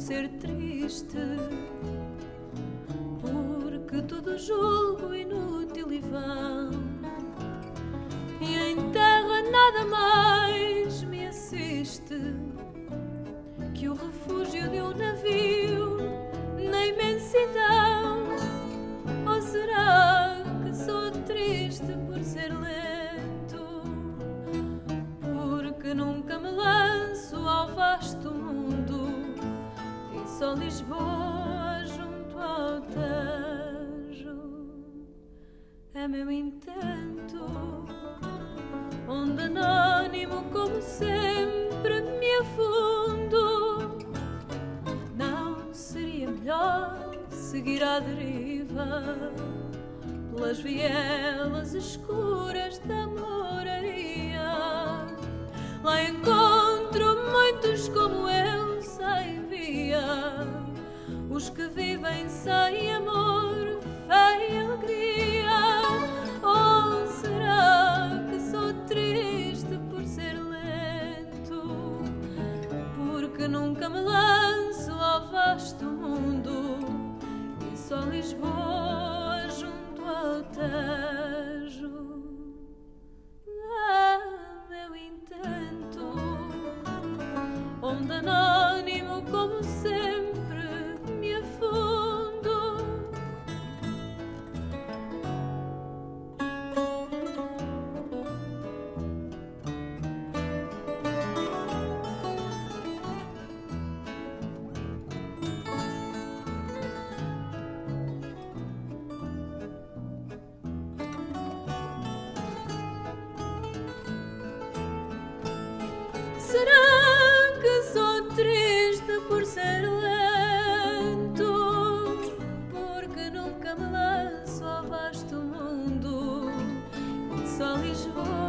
ser triste, porque tudo julgo inútil e vão, e em terra nada mais me assiste que o refúgio de um navio na imensidão. Ou será que sou triste por ser lento, porque nunca me lanço ao vasto mundo e só Lisboa junto ao Tejo é meu intento, onde anónimo como sempre me afundo? Não seria melhor seguir à deriva pelas vielas escuras da moraria? Lá encontro muitos como eu sem via, os que vivem sem amor, fé e alegria. Ou será que sou triste por ser lento, porque nunca me lanço ao vasto mundo e só Lisboa junto ao Tejo é meu intento, onde anónimo como sempre me afundo? Será que sou triste por ser lento, porque nunca me lanço ao vasto mundo e só Lisboa